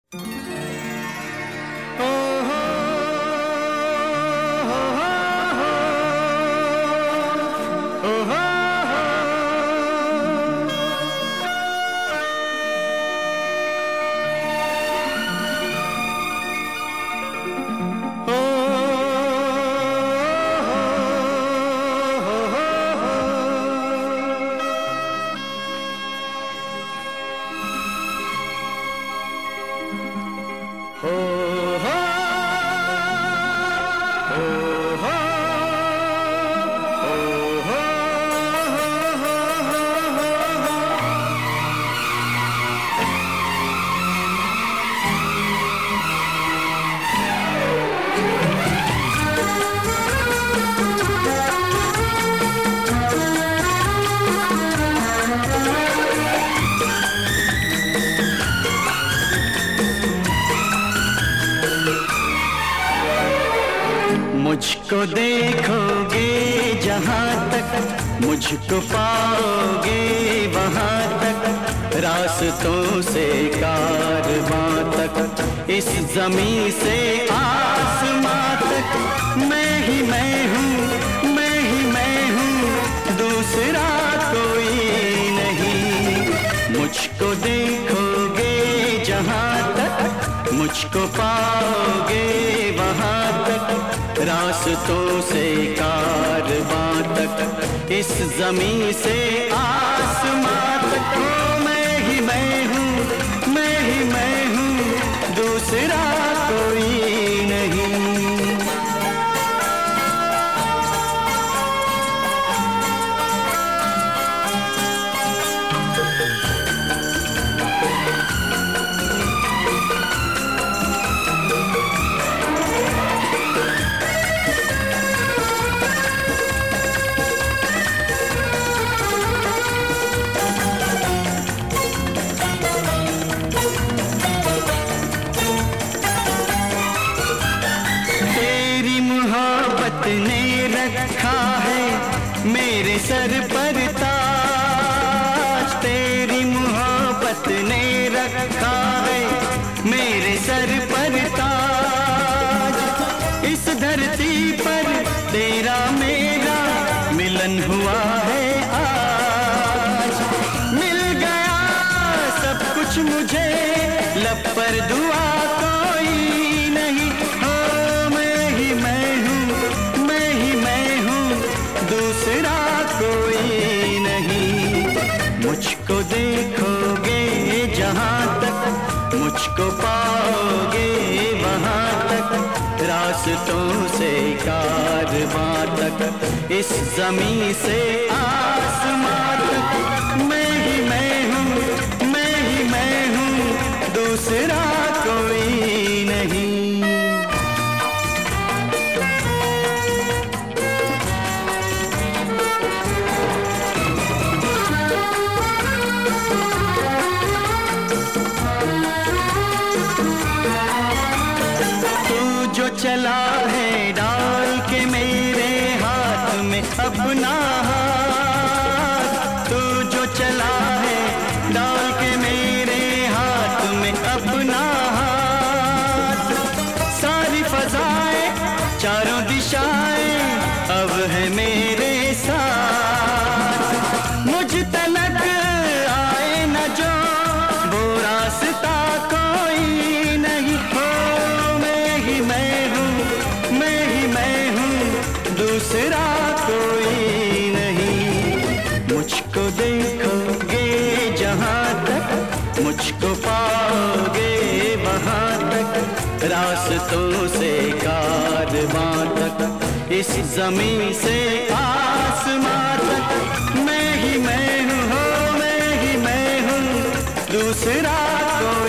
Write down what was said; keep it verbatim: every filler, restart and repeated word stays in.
मुझको देखोगे जहाँ तक, मुझको पाओगे वहाँ तक, रास्तों से कारवां तक, इस जमीन से आसमां तक, मैं ही मैं हूँ, मैं ही मैं हूँ, दूसरा कोई नहीं। मुझको देखोगे जहाँ तक, मुझको पाओगे वहाँ तक, रास्तों से कारवां तक, इस जमीन से आसमां तक, ओ मैं ही मैं हूँ, मैं ही मैं हूँ, दूसरा कोई नहीं। ने रखा है मेरे सर पर ताज, तेरी मोहब्बत ने रखा है मेरे सर पर ताज, इस धरती पर तेरा मेरा मिलन हुआ है आज, मिल गया सब कुछ मुझे, लब पर दुआ कोई नहीं, हो मैं ही मैं हूँ, दूसरा कोई नहीं। मुझको देखोगे जहाँ तक, मुझको पाओगे वहाँ तक, रास्तों से कारवां तक, इस जमीन से आसमां तक, मैं ही मैं हूँ, मैं ही मैं हूँ, दूसरा कोई नहीं। चला है डाल के मेरे हाथ में अपना हाथ, तू जो चला है डाल के मेरे हाथ में अपना हाथ, सारी फजाएं चारों दिशाएं अब है मेरे साथ, मुझ तलक आए न जो वो रास्ता कोई नहीं, हो मैं ही मैं दूसरा कोई नहीं। मुझको देखोगे जहाँ तक, मुझको पाओगे वहाँ तक, रास्तों से कारवां तक, इस जमीन से आसमां तक, मैं ही मैं हूँ, हो मैं ही मैं हूँ, दूसरा कोई